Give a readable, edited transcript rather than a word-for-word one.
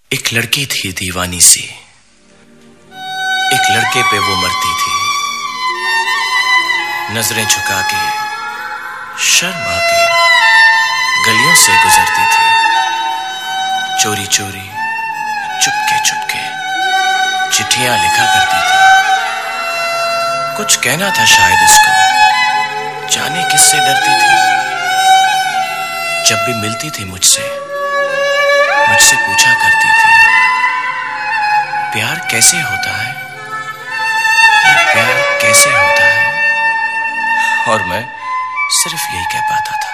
एक लड़की थी दीवानी सी, एक लड़के पे वो मरती थी। नजरें झुका के शर्मा के गलियों से गुजरती थी। चोरी चोरी चुपके चुपके चिट्ठियां लिखा करती थी। कुछ कहना था शायद उसको, जाने किससे डरती थी। जब भी मिलती थी मुझसे पूछा करती थी, प्यार कैसे होता है, ये प्यार कैसे होता है। और मैं सिर्फ यही कह पाता था।